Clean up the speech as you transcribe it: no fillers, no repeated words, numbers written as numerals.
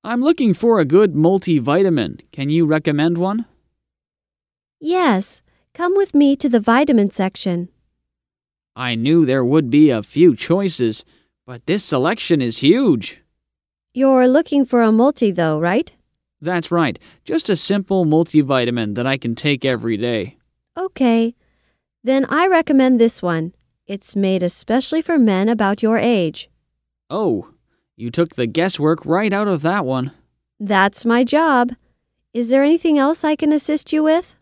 I'm looking for a good multivitamin. Can you recommend one? Yes, come with me to the vitamin section. I knew there would be a few choices, but this selection is huge. You're looking for a multi though, right? That's right, just a simple multivitamin that I can take every day. Okay. Then I recommend this one. It's made especially for men about your age. Oh, you took the guesswork right out of that one. That's my job. Is there anything else I can assist you with?